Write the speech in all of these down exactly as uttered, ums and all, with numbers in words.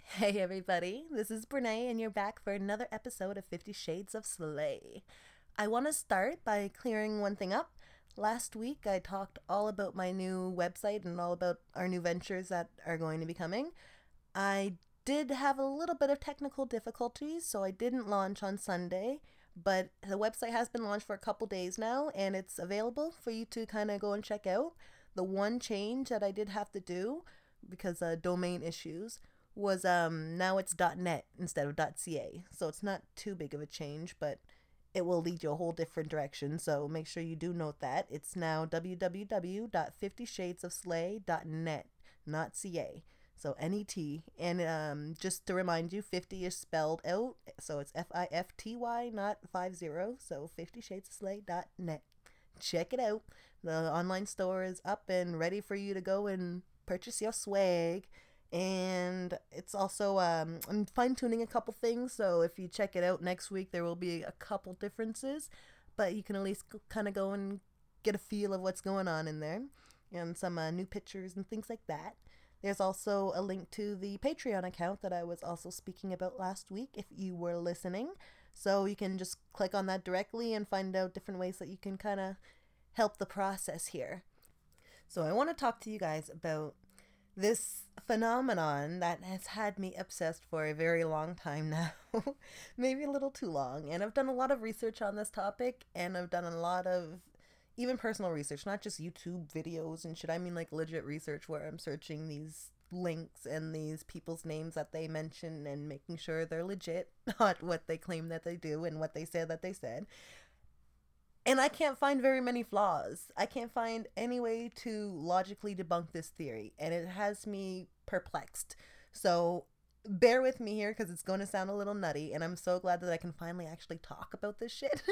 Hey everybody, this is Brene and you're back for another episode of Fifty Shades of Slay. I want to start by clearing one thing up. Last week I talked all about my new website and all about our new ventures that are going to be coming. I did have a little bit of technical difficulties, so I didn't launch on Sunday, but the website has been launched for a couple days now and it's available for you to kind of go and check out. The one change that I did have to do because of domain issues was um now it's .net instead of .ca. So it's not too big of a change, but it will lead you a whole different direction. So make sure you do note that. It's now w w w dot fifty shades of slay dot net, not .ca. So N E T. And um just to remind you, fifty is spelled out, so it's F I F T Y, not five zero. So fifty shades of slay dot net. Check it out. The online store is up and ready for you to go and purchase your swag. And it's also um, I'm fine tuning a couple things, so if you check it out next week there will be a couple differences, but you can at least kind of go and get a feel of what's going on in there and some uh, new pictures and things like that. There's also a link to the Patreon account that I was also speaking about last week if you were listening, so you can just click on that directly and find out different ways that you can kind of help the process here. So I want to talk to you guys about this phenomenon that has had me obsessed for a very long time now. Maybe a little too long. And I've done a lot of research on this topic, and I've done a lot of even personal research, not just YouTube videos and shit. I mean like legit research where I'm searching these links and these people's names that they mention and making sure they're legit, not what they claim that they do and what they said that they said. And I can't find very many flaws. I can't find any way to logically debunk this theory, and it has me perplexed. So bear with me here because it's going to sound a little nutty, and I'm so glad that I can finally actually talk about this shit.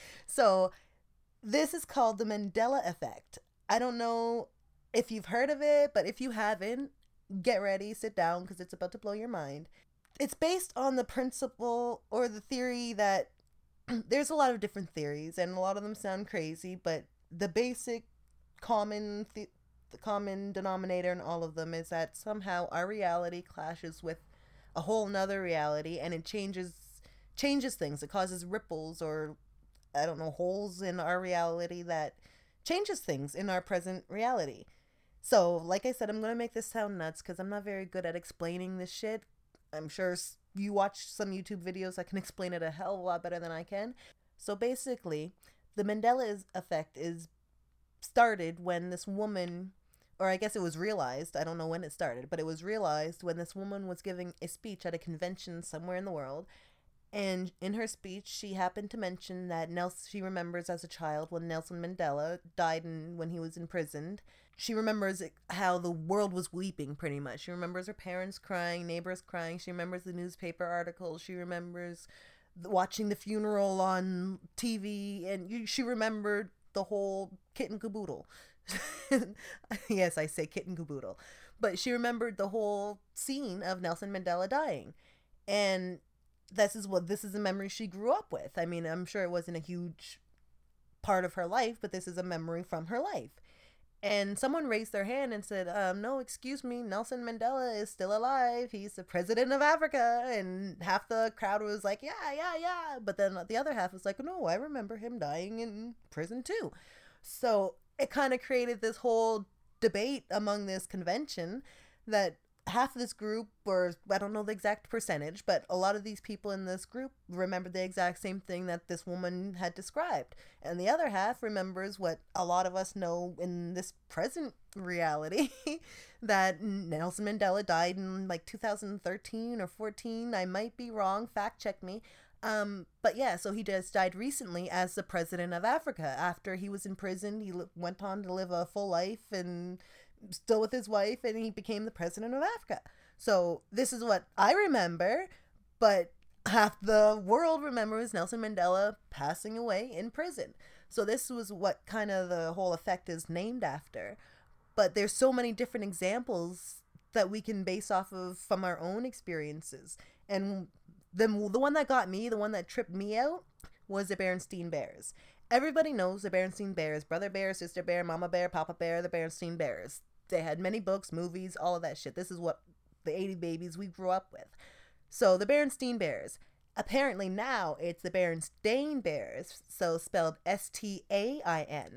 So this is called the Mandela effect. I don't know if you've heard of it, but if you haven't, get ready, sit down, because it's about to blow your mind. It's based on the principle or the theory that there's a lot of different theories and a lot of them sound crazy, but the basic common th- the common denominator in all of them is that somehow our reality clashes with a whole nother reality, and it changes changes things. It causes ripples or I don't know, holes in our reality that changes things in our present reality. So like I said, I'm going to make this sound nuts because I'm not very good at explaining this shit. I'm sure you watch some YouTube videos that can explain it a hell of a lot better than I can. So basically, the Mandela effect is started when this woman, or I guess it was realized, I don't know when it started, but it was realized when this woman was giving a speech at a convention somewhere in the world. And in her speech, she happened to mention that Nelson, she remembers as a child when Nelson Mandela died in, when he was imprisoned. She remembers how the world was weeping, pretty much. She remembers her parents crying, neighbors crying. She remembers the newspaper articles. She remembers watching the funeral on T V. And you, she remembered the whole kit and caboodle. Yes, I say kit and caboodle. But she remembered the whole scene of Nelson Mandela dying. And this is what this is a memory she grew up with. I mean, I'm sure it wasn't a huge part of her life, but this is a memory from her life. And someone raised their hand and said, um, no, excuse me, Nelson Mandela is still alive. He's the president of Africa. And half the crowd was like, yeah, yeah, yeah. But then the other half was like, no, I remember him dying in prison too. So it kind of created this whole debate among this convention that half of this group, or I don't know the exact percentage, but a lot of these people in this group remember the exact same thing that this woman had described. And the other half remembers what a lot of us know in this present reality that Nelson Mandela died in like two thousand thirteen or fourteen. I might be wrong. Fact check me. Um, but yeah, so he just died recently as the president of Africa. After he was in prison, he went on to live a full life and still with his wife, and he became the president of Africa. So this is what I remember, but half the world remembers Nelson Mandela passing away in prison. So this was what kind of the whole effect is named after. But there's so many different examples that we can base off of from our own experiences. And the, the one that got me, the one that tripped me out, was the Berenstain Bears. Everybody knows the Berenstain Bears. Brother Bear, Sister Bear, Mama Bear, Papa Bear, the Berenstain Bears. They had many books, movies, all of that shit. This is what the eighty babies we grew up with. So the Berenstain Bears. Apparently now it's the Berenstain Bears, so spelled S T A I N.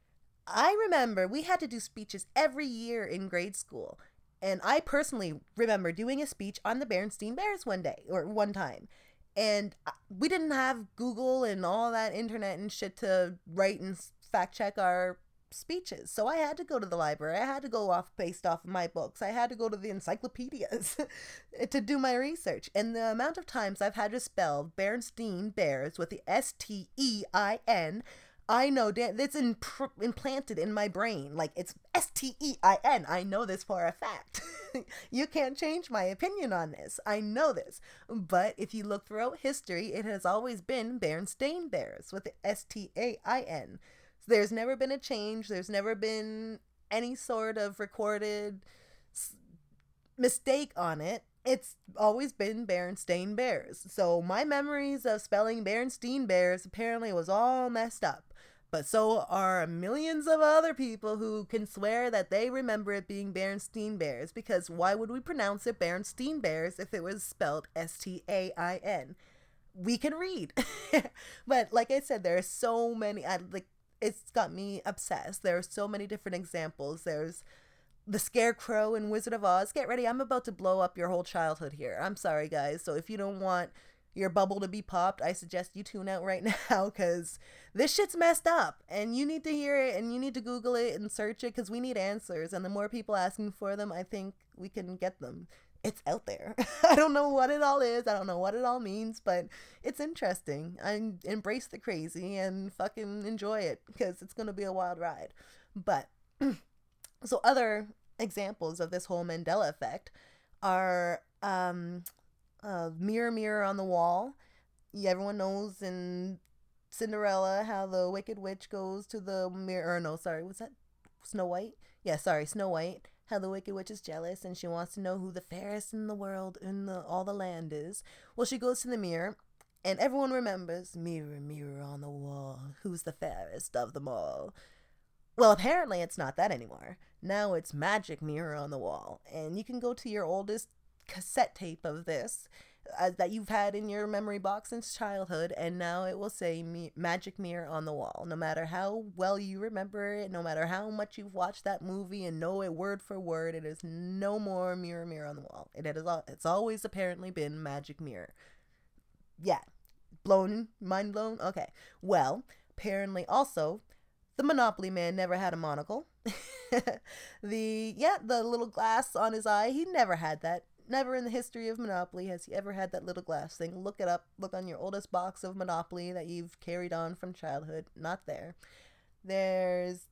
I remember we had to do speeches every year in grade school. And I personally remember doing a speech on the Berenstain Bears one day, or one time. And we didn't have Google and all that internet and shit to write and fact check our speeches. So I had to go to the library. I had to go off based off of my books. I had to go to the encyclopedias to do my research. And the amount of times I've had to spell Berenstain Bears with the S T E I N, I know that's imp- implanted in my brain. Like, it's S T E I N. I know this for a fact. You can't change my opinion on this. I know this. But if you look throughout history, it has always been Berenstain Bears with the S T A I N. So there's never been a change. There's never been any sort of recorded s- mistake on it. It's always been Berenstain Bears. So my memories of spelling Berenstain Bears apparently was all messed up. But so are millions of other people who can swear that they remember it being Berenstain Bears, because why would we pronounce it Berenstain Bears if it was spelled S T A I N? We can read. But like I said, there are so many, I, like, it's got me obsessed. There are so many different examples. There's the Scarecrow in Wizard of Oz. Get ready, I'm about to blow up your whole childhood here. I'm sorry, guys. So if you don't want your bubble to be popped, I suggest you tune out right now, because this shit's messed up and you need to hear it and you need to Google it and search it, because we need answers, and the more people asking for them, I think we can get them. It's out there. I don't know what it all is. I don't know what it all means, but it's interesting. I embrace the crazy and fucking enjoy it, because it's going to be a wild ride. But so other examples of this whole Mandela effect are um Uh, mirror, mirror on the wall. Yeah, everyone knows in Cinderella how the Wicked Witch goes to the mirror. Or no, sorry, was that Snow White? Yeah, sorry, Snow White. How the Wicked Witch is jealous and she wants to know who the fairest in the world, in the all the land is. Well, she goes to the mirror, and everyone remembers, mirror, mirror on the wall, who's the fairest of them all? Well, apparently it's not that anymore. Now it's magic mirror on the wall, and you can go to your oldest cassette tape of this uh, that you've had in your memory box since childhood, and now it will say me- magic mirror on the wall. No matter how well you remember it, no matter how much you've watched that movie and know it word for word, it is no more mirror, mirror on the wall. It is al- it's always apparently been magic mirror. Yeah, blown, mind blown. Okay, well, apparently also the Monopoly man never had a monocle. the yeah the little glass on his eye, he never had that. Never in the history of Monopoly has he ever had that little glass thing. Look it up. Look on your oldest box of Monopoly that you've carried on from childhood. Not there. There's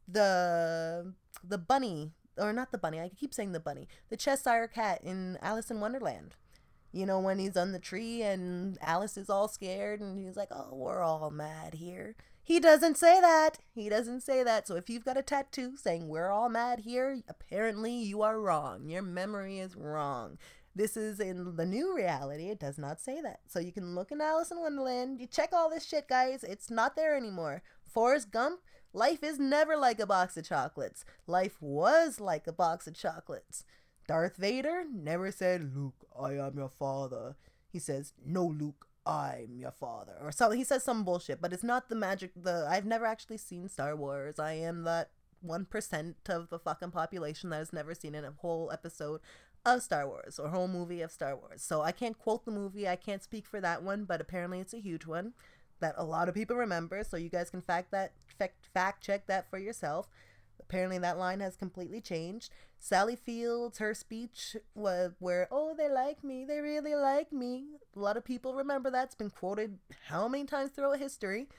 the the bunny, or not the bunny. I keep saying the bunny. The Cheshire Cat in Alice in Wonderland. You know, when he's on the tree and Alice is all scared and he's like, "Oh, we're all mad here." He doesn't say that. He doesn't say that. So if you've got a tattoo saying "we're all mad here," apparently you are wrong. Your memory is wrong. This is in the new reality. It does not say that. So you can look in Alice in Wonderland. You check all this shit, guys. It's not there anymore. Forrest Gump, life is never like a box of chocolates. Life was like a box of chocolates. Darth Vader never said, "Luke, I am your father." He says, "No, Luke, I'm your father." Or so he says some bullshit, but it's not the magic. The I've never actually seen Star Wars. I am that one percent of the fucking population that has never seen a whole episode of Star Wars or whole movie of Star Wars. So I can't quote the movie. I can't speak for that one, but apparently it's a huge one that a lot of people remember. So you guys can fact that fact, fact check that for yourself. Apparently that line has completely changed. Sally Fields, her speech was where, "Oh, they like me. They really like me." A lot of people remember that. It's been quoted how many times throughout history?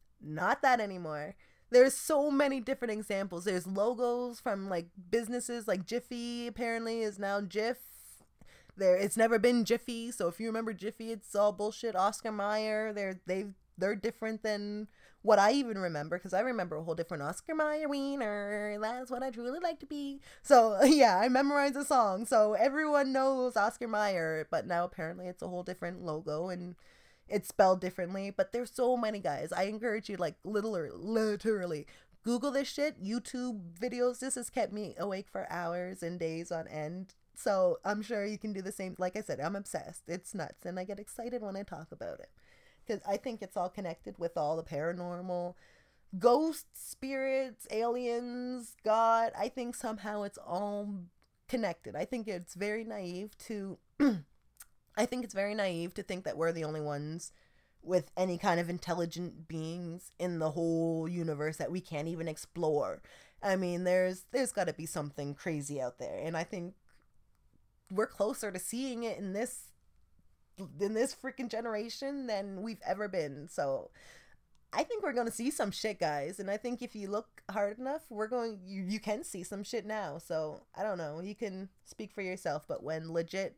Not that anymore. There's so many different examples. There's logos from like businesses like Jiffy apparently is now Jif. There, it's never been Jiffy. So if you remember Jiffy, it's all bullshit. Oscar Mayer, they're they they're different than what I even remember, because I remember a whole different Oscar Mayer wiener. That's what I truly like to be. So yeah, I memorized the song, so everyone knows Oscar Mayer. But now apparently it's a whole different logo and it's spelled differently. But there's so many, guys. I encourage you, like, literally, literally Google this shit. YouTube videos. This has kept me awake for hours and days on end. So I'm sure you can do the same. Like I said, I'm obsessed. It's nuts. And I get excited when I talk about it. Because I think it's all connected with all the paranormal, ghosts, spirits, aliens, God. I think somehow it's all connected. I think it's very naive to I think it's very naive to think that we're the only ones with any kind of intelligent beings in the whole universe that we can't even explore. I mean, there's there's got to be something crazy out there, and I think we're closer to seeing it in this in this freaking generation than we've ever been. So I think we're going to see some shit, guys. And I think if you look hard enough, we're going, you, you can see some shit now. So I don't know. You can speak for yourself. But when legit,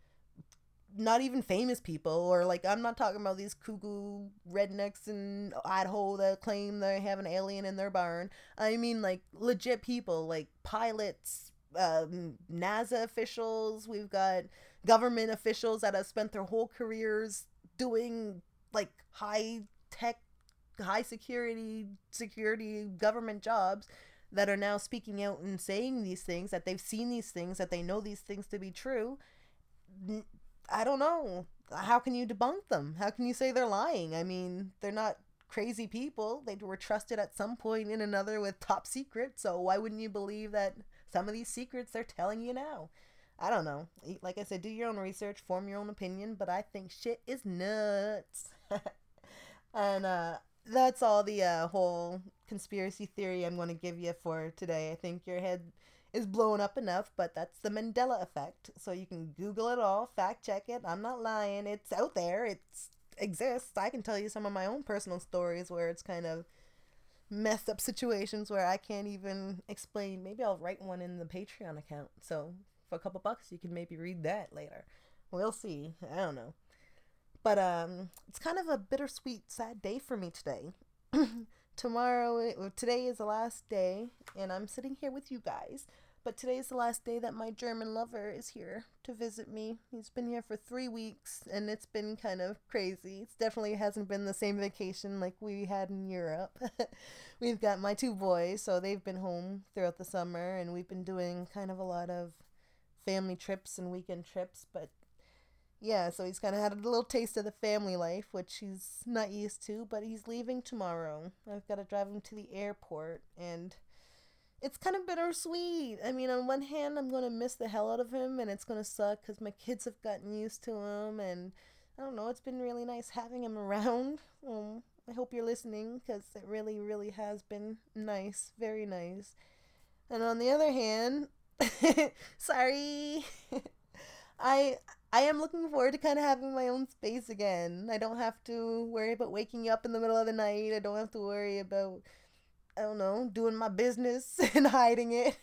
not even famous people, or like, I'm not talking about these cuckoo rednecks in Idaho that claim they have an alien in their barn. I mean, like, legit people, like pilots, um, NASA officials. We've got government officials that have spent their whole careers doing like high tech, high security security government jobs that are now speaking out and saying these things, that they've seen these things, that they know these things to be true. I don't know, how can you debunk them? How can you say they're lying? I mean, they're not crazy people. They were trusted at some point in another with top secret, so why wouldn't you believe that some of these secrets they're telling you now? I don't know. Like I said, do your own research, form your own opinion, but I think shit is nuts. And uh that's all the uh, whole conspiracy theory I'm going to give you for today. I think your head is blown up enough, but that's the Mandela effect. So you can Google it all, fact check it. I'm not lying. It's out there. It exists. I can tell you some of my own personal stories where it's kind of messed up situations where I can't even explain. Maybe I'll write one in the Patreon account. So for a couple bucks, you can maybe read that later. We'll see. I don't know. But um, it's kind of a bittersweet, sad day for me today. Tomorrow, today is the last day, and I'm sitting here with you guys. But today is the last day that my German lover is here to visit me. He's been here for three weeks, and it's been kind of crazy. It definitely hasn't been the same vacation like we had in Europe. We've got my two boys, so they've been home throughout the summer, and we've been doing kind of a lot of family trips and weekend trips, but yeah, so he's kind of had a little taste of the family life, which he's not used to, but he's leaving tomorrow. I've got to drive him to the airport, and it's kind of bittersweet. I mean, on one hand, I'm going to miss the hell out of him, and it's going to suck because my kids have gotten used to him, and I don't know, it's been really nice having him around. Um, I hope you're listening, because it really, really has been nice, very nice. And on the other hand, sorry, I... I am looking forward to kind of having my own space again. I don't have to worry about waking up in the middle of the night. I don't have to worry about, I don't know, doing my business and hiding it.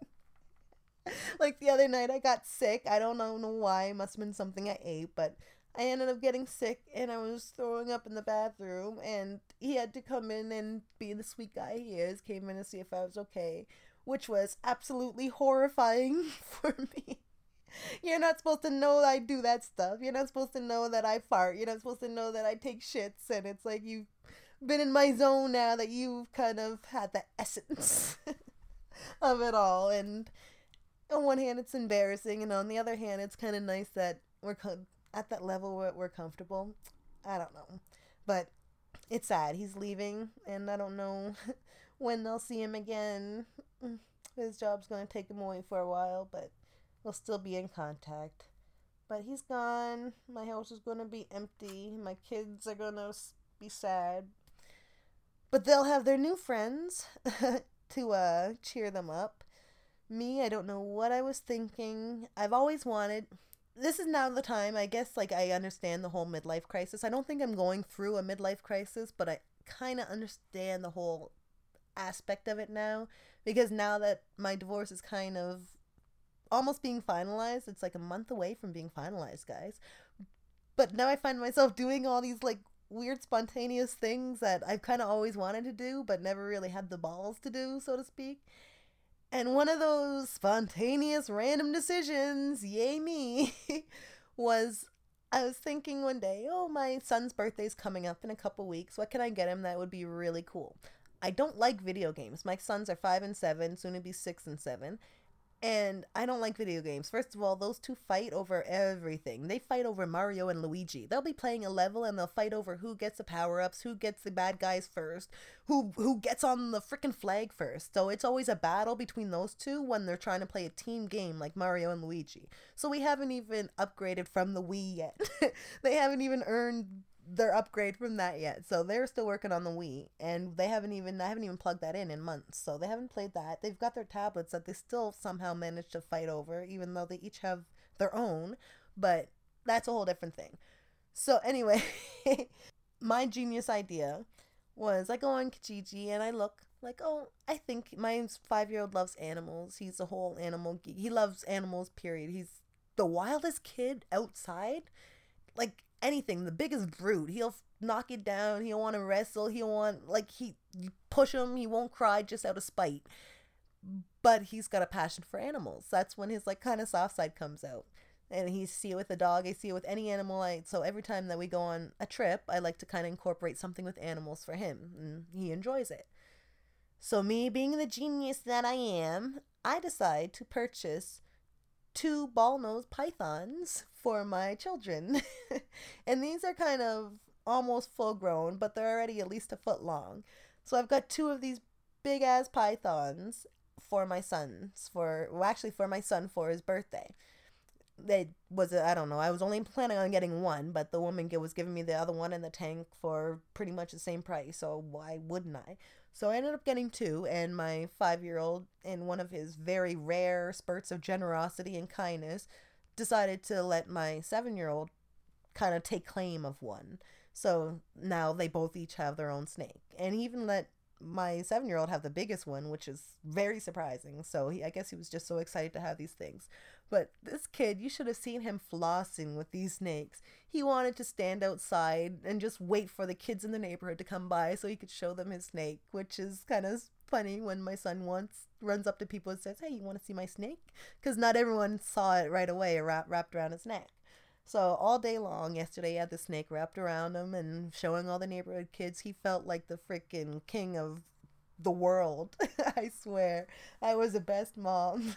Like the other night I got sick. I don't know, know why. It must have been something I ate, but I ended up getting sick and I was throwing up in the bathroom, and he had to come in and be the sweet guy he is, came in to see if I was okay, which was absolutely horrifying for me. You're not supposed to know that I do that stuff. You're not supposed to know that I fart. You're not supposed to know that I take shits. And it's like you've been in my zone now that you've kind of had the essence of it all. And on one hand, it's embarrassing. And on the other hand, it's kind of nice that we're com- at that level where we're comfortable. I don't know. But it's sad. He's leaving. And I don't know when I'll see him again. His job's going to take him away for a while. But we'll still be in contact. But he's gone. My house is going to be empty. My kids are going to be sad. But they'll have their new friends to uh, cheer them up. Me, I don't know what I was thinking. I've always wanted... This is now the time, I guess, like, I understand the whole midlife crisis. I don't think I'm going through a midlife crisis, but I kind of understand the whole aspect of it now. Because now that my divorce is kind of almost being finalized. It's like a month away from being finalized, guys. But now I find myself doing all these like weird spontaneous things that I've kind of always wanted to do but never really had the balls to do, so to speak. And one of those spontaneous random decisions, yay me, was I was thinking one day, oh, my son's birthday's coming up in a couple weeks. What can I get him that would be really cool? I don't like video games. My sons are five and seven, soon to be six and seven. And I don't like video games. First of all, those two fight over everything. They fight over Mario and Luigi. They'll be playing a level and they'll fight over who gets the power-ups, who gets the bad guys first, who who gets on the freaking flag first. So it's always a battle between those two when they're trying to play a team game like Mario and Luigi. So we haven't even upgraded from the Wii yet. They haven't even earned their upgrade from that yet. So they're still working on the Wii, and they haven't even I haven't even plugged that in in months. So they haven't played that. They've got their tablets that they still somehow manage to fight over, even though they each have their own. But that's a whole different thing. So anyway, my genius idea was I go on Kijiji and I look like, oh, I think my five year old loves animals. He's a whole animal geek. He loves animals, period. He's the wildest kid outside. Like anything, the biggest brute. He'll knock it down. He'll want to wrestle. He'll want, like, he you push him. He won't cry just out of spite. But he's got a passion for animals. That's when his, like, kind of soft side comes out. And he see it with a dog. I see it with any animal. I, so every time that we go on a trip, I like to kind of incorporate something with animals for him. And he enjoys it. So me being the genius that I am, I decide to purchase two ball-nosed pythons for my children. And these are kind of almost full grown, but they're already at least a foot long. So I've got two of these big ass pythons for my sons, for well actually for my son for his birthday. They was I don't know, I was only planning on getting one, but the woman was giving me the other one in the tank for pretty much the same price, so why wouldn't I? So I ended up getting two, and my five-year-old, in one of his very rare spurts of generosity and kindness, decided to let my seven-year-old kind of take claim of one. So now they both each have their own snake. And he even let my seven-year-old have the biggest one, which is very surprising. So he, I guess he was just so excited to have these things. But this kid, you should have seen him flossing with these snakes. He wanted to stand outside and just wait for the kids in the neighborhood to come by so he could show them his snake, which is kind of funny when my son once runs up to people and says, hey, you want to see my snake? Because not everyone saw it right away wrapped, wrapped around his neck. So all day long yesterday, he had the snake wrapped around him and showing all the neighborhood kids. He felt like the freaking king of the world. I swear. I was the best mom.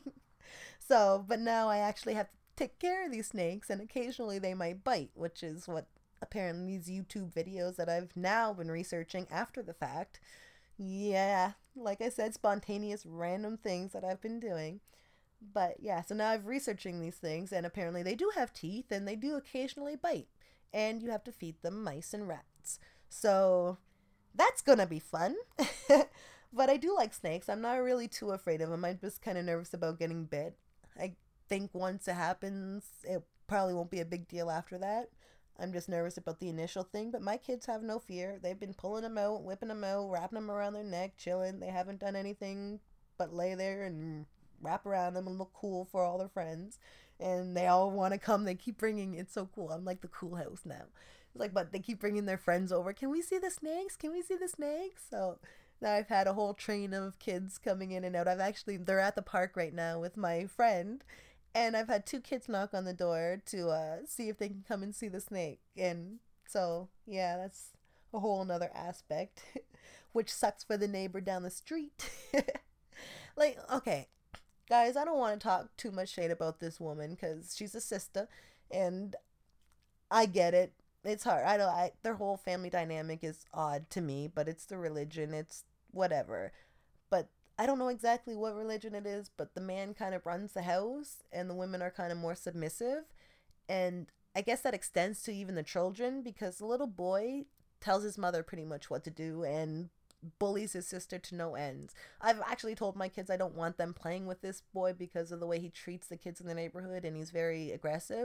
So, but now I actually have to take care of these snakes, and occasionally they might bite, which is what apparently these YouTube videos that I've now been researching after the fact. Yeah, like I said, spontaneous random things that I've been doing. But yeah, so now I'm researching these things, and apparently they do have teeth, and they do occasionally bite. And you have to feed them mice and rats. So that's gonna be fun. But I do like snakes. I'm not really too afraid of them. I'm just kind of nervous about getting bit. I think once it happens, it probably won't be a big deal after that. I'm just nervous about the initial thing, but my kids have no fear. They've been pulling them out, whipping them out, wrapping them around their neck, chilling. They haven't done anything but lay there and wrap around them and look cool for all their friends. And they all want to come. They keep bringing, it's so cool. I'm like the cool house now. It's like, but they keep bringing their friends over. Can we see the snakes? Can we see the snakes? So now I've had a whole train of kids coming in and out. I've actually, they're at the park right now with my friend. And I've had two kids knock on the door to uh, see if they can come and see the snake. And so, yeah, that's a whole nother aspect, which sucks for the neighbor down the street. Like, okay, guys, I don't want to talk too much shade about this woman because she's a sister, and I get it. It's hard. I don't. I their whole family dynamic is odd to me, but it's the religion. It's whatever. But I don't know exactly what religion it is, but the man kind of runs the house and the women are kind of more submissive. And I guess that extends to even the children because the little boy tells his mother pretty much what to do and bullies his sister to no ends. I've actually told my kids I don't want them playing with this boy because of the way he treats the kids in the neighborhood, and he's very aggressive.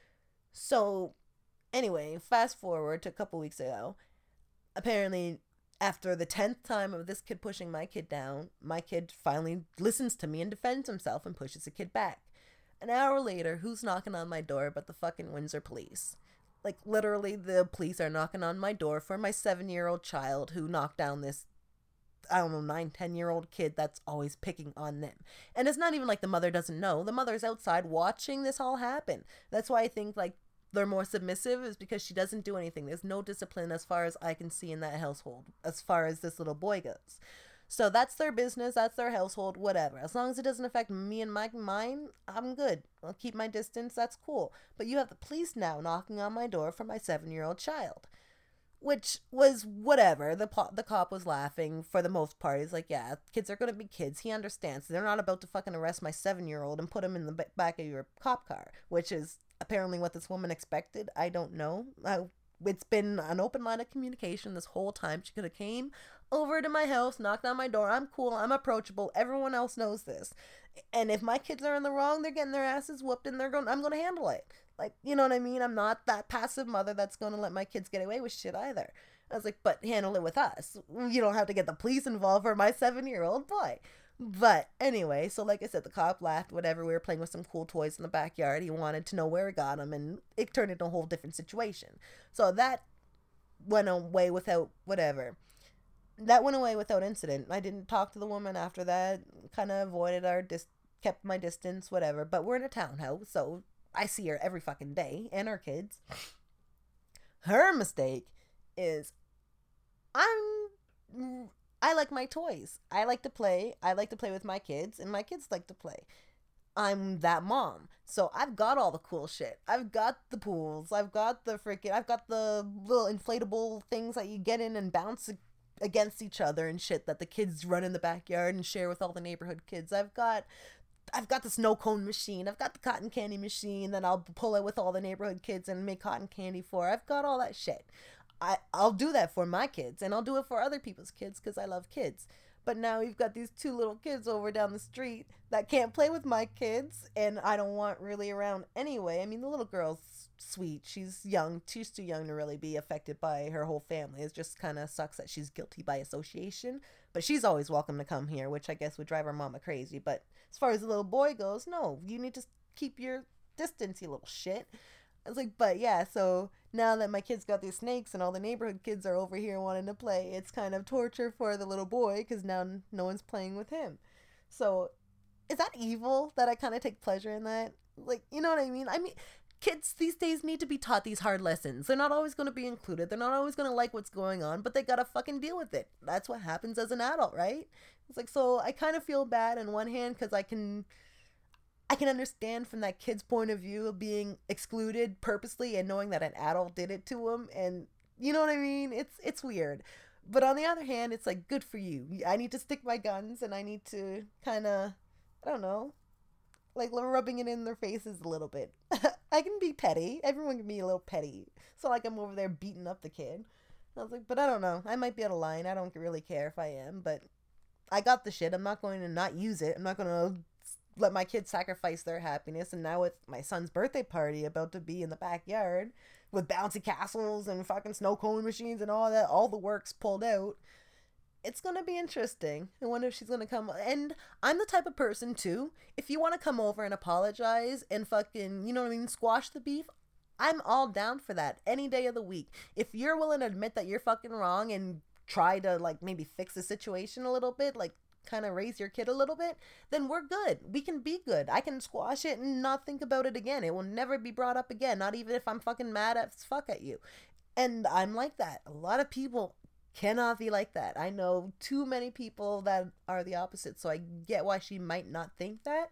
So anyway, fast forward to a couple weeks ago. Apparently, after the tenth time of this kid pushing my kid down, my kid finally listens to me and defends himself and pushes the kid back. An hour later, who's knocking on my door but the fucking Windsor police? Like, literally, the police are knocking on my door for my seven-year-old child who knocked down this, I don't know, nine, ten-year-old kid that's always picking on them. And it's not even like the mother doesn't know. The mother's outside watching this all happen. That's why I think, like, they're more submissive, is because she doesn't do anything. There's no discipline as far as I can see in that household, as far as this little boy goes. So that's their business, that's their household, whatever. As long as it doesn't affect me and my mine, I'm good. I'll keep my distance, that's cool. But you have the police now knocking on my door for my seven year old child. Which was whatever. The po- the cop was laughing for the most part. He's like, yeah, kids are going to be kids. He understands. They're not about to fucking arrest my seven year old and put him in the b- back of your cop car, which is apparently what this woman expected. I don't know. I, it's been an open line of communication this whole time. She could have came over to my house, knocked on my door. I'm cool. I'm approachable. Everyone else knows this. And if my kids are in the wrong, they're getting their asses whooped, and they're going. I'm going to handle it. Like, you know what I mean? I'm not that passive mother that's going to let my kids get away with shit either. I was like, but handle it with us. You don't have to get the police involved for my seven-year-old boy. But anyway, so like I said, the cop laughed, whatever. We were playing with some cool toys in the backyard. He wanted to know where we got them, and it turned into a whole different situation. So that went away without whatever. That went away without incident. I didn't talk to the woman after that. Kind of avoided our dis- kept my distance, whatever. But we're in a townhouse, so I see her every fucking day, and our kids. Her mistake is I'm I like my toys. I like to play. I like to play with my kids, and my kids like to play. I'm that mom. So I've got all the cool shit. I've got the pools. I've got the freaking I've got the little inflatable things that you get in and bounce against each other and shit that the kids run in the backyard and share with all the neighborhood kids. I've got I've got the snow cone machine. I've got the cotton candy machine that I'll pull it with all the neighborhood kids and make cotton candy for. I've got all that shit. I, I'll do that for my kids, and I'll do it for other people's kids because I love kids. But now you've got these two little kids over down the street that can't play with my kids, and I don't want really around anyway. I mean, the little girl's sweet. She's young. She's too young to really be affected by her whole family. It just kind of sucks that she's guilty by association. But she's always welcome to come here, which I guess would drive her mama crazy. But as far as the little boy goes, no, you need to keep your distance, you little shit. I was like, but yeah, so now that my kids got these snakes and all the neighborhood kids are over here wanting to play, it's kind of torture for the little boy because now no one's playing with him. So is that evil that I kind of take pleasure in that? Like, you know what I mean? I mean, kids these days need to be taught these hard lessons. They're not always going to be included. They're not always going to like what's going on, but they got to fucking deal with it. That's what happens as an adult, right? It's like, so I kind of feel bad on one hand because I can... I can understand from that kid's point of view of being excluded purposely and knowing that an adult did it to him, and you know what I mean? It's it's weird. But on the other hand, it's like, good for you. I need to stick my guns, and I need to kind of, I don't know, like rubbing it in their faces a little bit. I can be petty. Everyone can be a little petty. So like I'm over there beating up the kid. I was like, but I don't know. I might be out of line. I don't really care if I am, but I got the shit. I'm not going to not use it. I'm not going to let my kids sacrifice their happiness. And now with my son's birthday party about to be in the backyard with bouncy castles and fucking snow cone machines and all that, all the works pulled out, it's gonna be interesting. I wonder if she's gonna come. And I'm the type of person too, if you want to come over and apologize and fucking, you know what I mean, squash the beef, I'm all down for that any day of the week. If you're willing to admit that you're fucking wrong and try to like maybe fix the situation a little bit, like kind of raise your kid a little bit, then we're good. We can be good. I can squash it and not think about it again. It will never be brought up again, not even if I'm fucking mad as fuck at you. And I'm like that. A lot of people cannot be like that. I know too many people that are the opposite, so I get why she might not think that.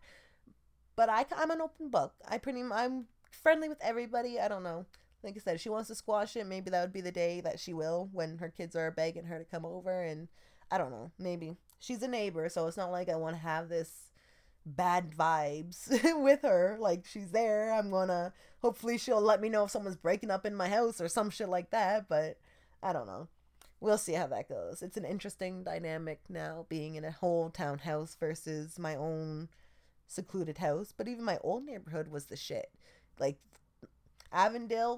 But I, I'm an open book. I pretty, I'm friendly with everybody. I don't know. Like I said, if she wants to squash it, maybe that would be the day that she will, when her kids are begging her to come over. And I don't know, maybe. She's a neighbor, so it's not like I want to have this bad vibes with her. Like, she's there. I'm gonna, hopefully she'll let me know if someone's breaking up in my house or some shit like that. But I don't know. We'll see how that goes. It's an interesting dynamic now, being in a whole townhouse versus my own secluded house. But even my old neighborhood was the shit. Like, Avondale,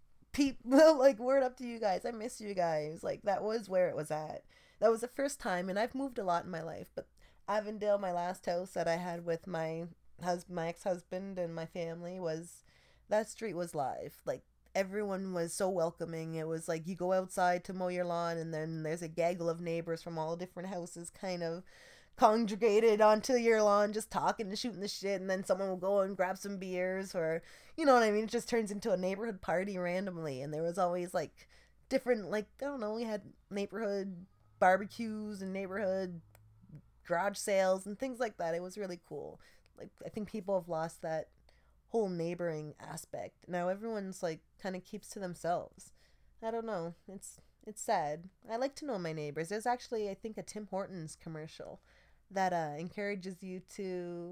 people, like, word up to you guys. I miss you guys. Like, that was where it was at. That was the first time, and I've moved a lot in my life, but Avondale, my last house that I had with my husband, my ex-husband and my family, was, that street was live. Like, everyone was so welcoming. It was like you go outside to mow your lawn, and then there's a gaggle of neighbors from all different houses kind of congregated onto your lawn, just talking and shooting the shit, and then someone will go and grab some beers, or, you know what I mean? It just turns into a neighborhood party randomly, and there was always, like, different, like, I don't know, we had neighborhood barbecues and neighborhood garage sales and things like that. It was really cool. Like, I think people have lost that whole neighboring aspect. Now everyone's like kind of keeps to themselves. I don't know. It's it's sad. I like to know my neighbors. There's actually, I think, a Tim Hortons commercial that uh, encourages you to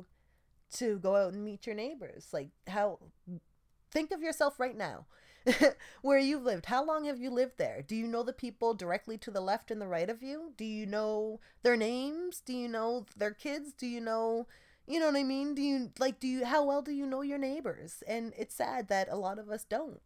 to go out and meet your neighbors. Like, how, think of yourself right now. Where you've lived. How long have you lived there? Do you know the people directly to the left and the right of you? Do you know their names? Do you know their kids? Do you know, you know what I mean? Do you, like, do you, how well do you know your neighbors? And it's sad that a lot of us don't.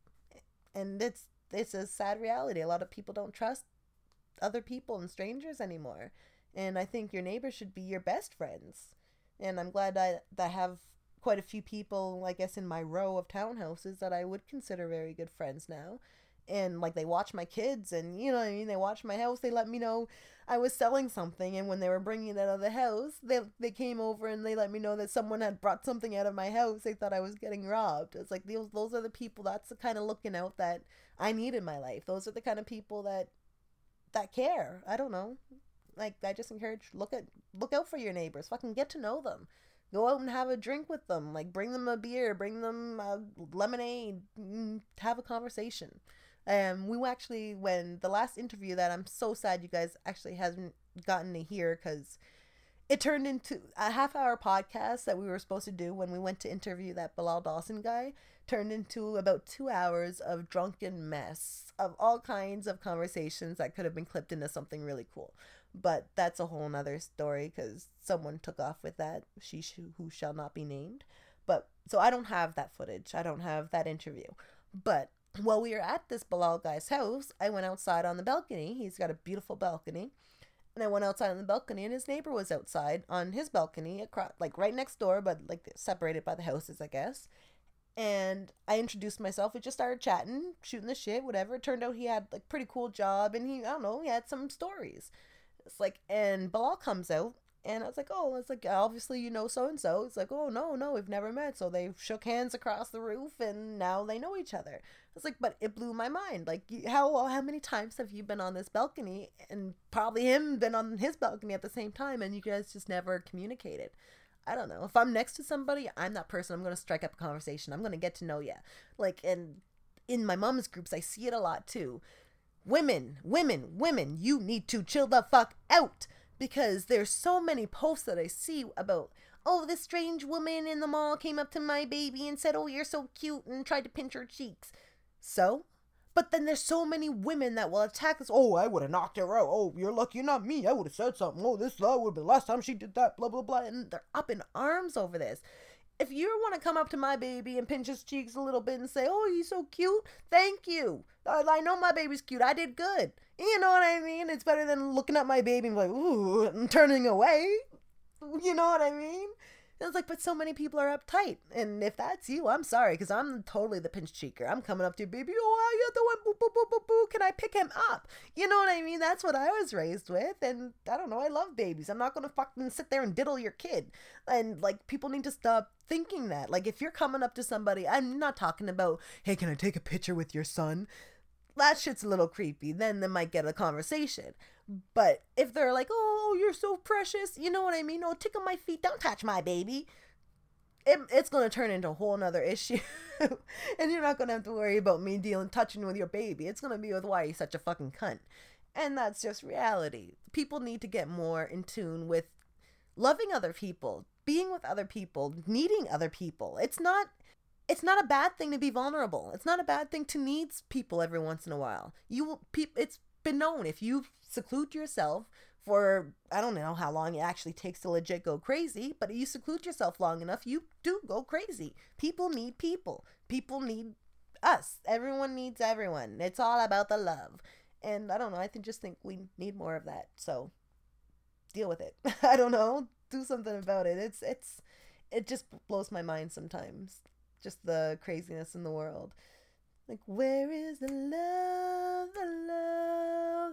And it's, it's a sad reality. A lot of people don't trust other people and strangers anymore. And I think your neighbors should be your best friends. And I'm glad I, that I have quite a few people, I guess, in my row of townhouses that I would consider very good friends now. And like, they watch my kids, and you know what I mean, they watch my house. They let me know I was selling something, and when they were bringing it out of the house, they they came over and they let me know that someone had brought something out of my house. They thought I was getting robbed. It's like, those those are the people, that's the kind of looking out that I need in my life. Those are the kind of people that that care. I don't know. Like, I just encourage, look at look out for your neighbors. Fucking get to know them. Go out and have a drink with them. Like, bring them a beer, bring them a lemonade, have a conversation. Um, we actually, when the last interview that I'm so sad you guys actually hasn't gotten to hear, because it turned into a half hour podcast that we were supposed to do when we went to interview that Bilal Dawson guy, turned into about two hours of drunken mess of all kinds of conversations that could have been clipped into something really cool. But that's a whole nother story, because someone took off with that, she sh- who shall not be named. But so I don't have that footage. I don't have that interview. But while we were at this Bilal guy's house, I went outside on the balcony. He's got a beautiful balcony. And I went outside on the balcony, and his neighbor was outside on his balcony, across, like right next door, but like separated by the houses, I guess. And I introduced myself. We just started chatting, shooting the shit, whatever. It turned out he had like pretty cool job, and he, I don't know, he had some stories. It's like, and Bilal comes out, and I was like, oh, it's like, obviously you know so-and-so. It's like, oh, no, no, we've never met. So they shook hands across the roof, and now they know each other. It's like, but it blew my mind. Like, how how many times have you been on this balcony, and probably him been on his balcony at the same time, and you guys just never communicated? I don't know. If I'm next to somebody, I'm that person. I'm going to strike up a conversation. I'm going to get to know you. Like, and in my mom's groups, I see it a lot too. Women, women, women, you need to chill the fuck out, because there's so many posts that I see about, oh, this strange woman in the mall came up to my baby and said, oh, you're so cute, and tried to pinch her cheeks. So? But then there's so many women that will attack us. Oh, I would have knocked her out. Oh, you're lucky, not me. I would have said something. Oh, this that would have been the last time she did that, blah, blah, blah. And they're up in arms over this. If you want to come up to my baby and pinch his cheeks a little bit and say, oh, he's so cute, thank you. I, I know my baby's cute. I did good. You know what I mean? It's better than looking at my baby and like, ooh, and turning away. You know what I mean? It's like, but so many people are uptight. And if that's you, I'm sorry, because I'm totally the pinch cheeker. I'm coming up to your baby. Oh, you're the one. Boo, boo, boo, boo, boo. Can I pick him up? You know what I mean? That's what I was raised with. And I don't know. I love babies. I'm not going to fucking sit there and diddle your kid. And like, people need to stop thinking that. Like, if you're coming up to somebody, I'm not talking about, hey, can I take a picture with your son? That shit's a little creepy. Then they might get a conversation. But if they're like, oh, you're so precious, you know what I mean? Oh, tickle my feet, don't touch my baby. It, it's going to turn into a whole nother issue. And you're not going to have to worry about me dealing, touching with your baby. It's going to be with why you're such a fucking cunt. And that's just reality. People need to get more in tune with loving other people, being with other people, needing other people. It's not... It's not a bad thing to be vulnerable. It's not a bad thing to need people every once in a while. You will, pe- it's been known, if you seclude yourself for, I don't know how long it actually takes to legit go crazy, but if you seclude yourself long enough, you do go crazy. People need people. People need us. Everyone needs everyone. It's all about the love. And I don't know, I think, just think we need more of that. So deal with it. I don't know. Do something about it. It's, it's, it just blows my mind sometimes. Just the craziness in the world. Like, where is the love, the love,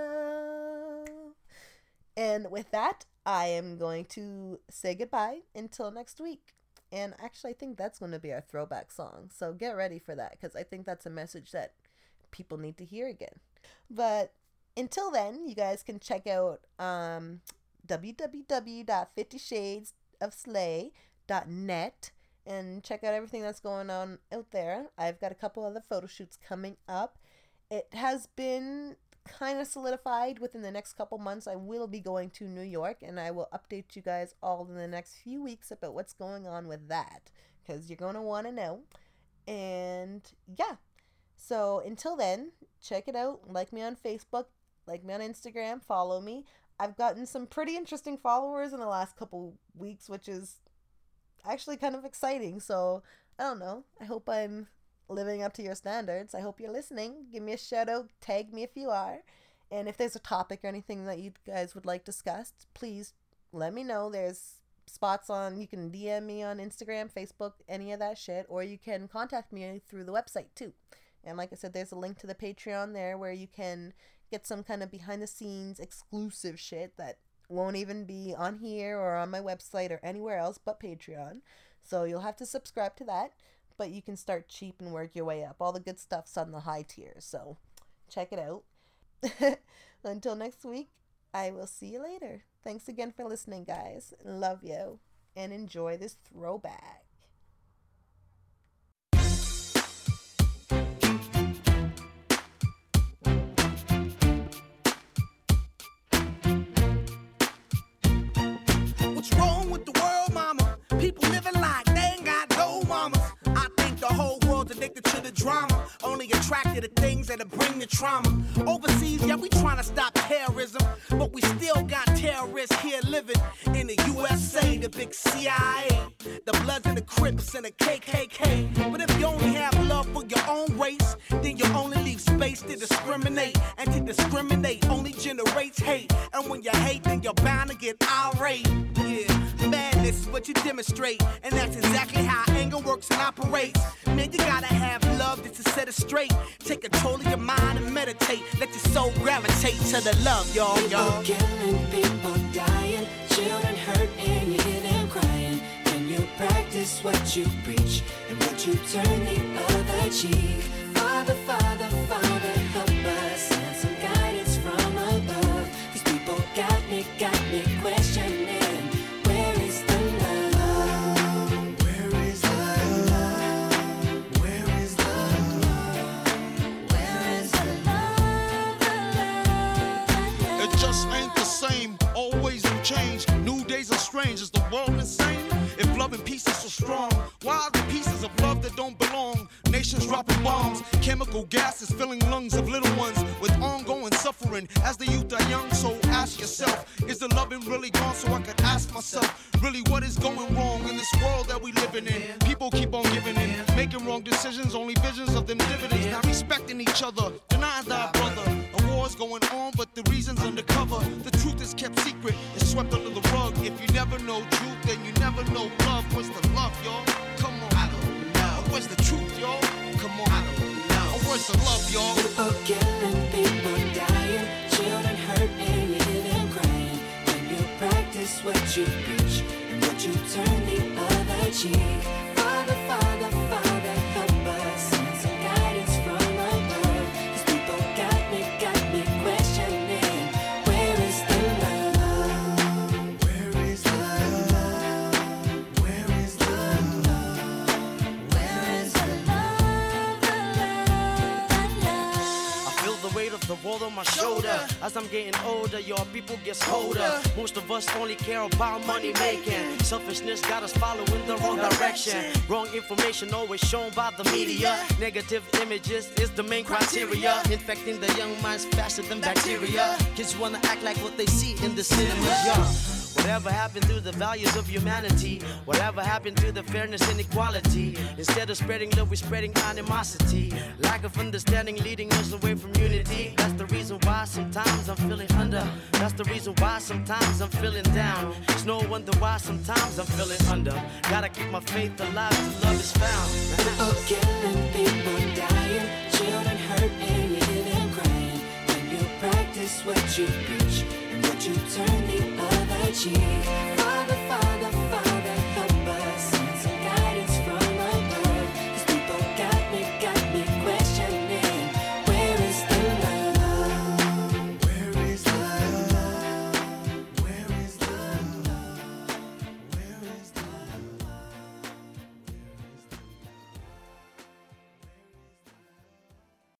the love? And with that, I am going to say goodbye until next week. And actually, I think that's going to be our throwback song. So get ready for that, because I think that's a message that people need to hear again. But until then, you guys can check out um, w w w dot fifty shades of slay dot net and check out everything that's going on out there. I've got a couple other photo shoots coming up. It has been kind of solidified within the next couple months. I will be going to New York, and I will update you guys all in the next few weeks about what's going on with that, because you're going to want to know. And yeah, so until then, check it out. Like me on Facebook, like me on Instagram, follow me. I've gotten some pretty interesting followers in the last couple weeks, which is actually kind of exciting. So I don't know, I hope I'm living up to your standards. I hope you're listening. Give me a shout out, tag me if you are, and if there's a topic or anything that you guys would like discussed, please let me know. There's spots on, you can D M me on Instagram, Facebook, any of that shit, or you can contact me through the website too. And like I said, there's a link to the Patreon there where you can get some kind of behind the scenes exclusive shit that won't even be on here or on my website or anywhere else but Patreon. So you'll have to subscribe to that, but you can start cheap and work your way up. All the good stuff's on the high tiers, so check it out. Until next week, I will see you later. Thanks again for listening, guys. Love you, and enjoy this throwback. What's wrong with the world, mama? People living like they ain't got no mamas. I think the whole world's addicted to the drama, only attracted to things that'll bring the trauma. Overseas, yeah, we trying to stop terrorism, but we still got terrorists here living in the U S A, the big C I A, the Bloods and the Crips and the K K K. But if you only have love for your own race, then you only leave space to discriminate, and to discriminate only generates hate. And when you hate, then you're bound to get irate. Yeah, madness is what you demonstrate, and that's exactly how anger works and operates. Man, you gotta have love just to set it straight. Take control of your mind and meditate. Let your soul gravitate to the love, y'all, y'all. People killing, people dying, children hurt and you hear them crying. When you practice what you preach and what you turn the other cheek. Father, Father, Father, help us, send some guidance from above. These people got me, got me questioning. Where is the love? Where is the love? Where is the love? Where is the love? The love, the love? It just ain't the same, always new change. New days are strange, is the world insane? If love and peace is so strong, why are the pieces of love that don't belong? Nations dropping bombs, chemical gases filling lungs of little ones with ongoing suffering as the youth are young. So ask yourself, is the loving really gone? So I could ask myself, really what is going wrong in this world that we living in? People keep on giving in, making wrong decisions, only visions of them dividends. Not respecting each other, denying thy brother. A war's going on, but the reason's undercover. The truth is kept secret, it's swept under the rug. If you never know truth, then you never know love. What's the love, y'all? Come on. I don't know. Where's the truth, y'all? Come on. I don't know. Where's the love, y'all? People killing, people dying, children hurt and you hear them crying. When you practice what you preach and what you turn the other cheek. Father, Father, Father, help us, send some guidance from above. These people got me, got me questioning. Where is the love? Where is the love? Where is the love? Where is the love? The love, the love. I feel the weight of the world on my shoulder. As I'm getting older, your people get colder. Most of us only care about money making. Selfishness got us following the wrong direction. Wrong information always shown by the media. Negative images is the main criteria. Infecting the young minds faster than bacteria. Kids wanna act like what they see in the cinemas, yeah. Whatever happened to the values of humanity? Whatever happened to the fairness and equality? Instead of spreading love, we're spreading animosity. Lack of understanding leading us away from unity. That's the reason why sometimes I'm feeling under. That's the reason why sometimes I'm feeling down. It's no wonder why sometimes I'm feeling under. Gotta keep my faith alive till love is found. People killing, people dying, children hurt and you hear them crying. When you practice what you preach and what you turn the other cheek.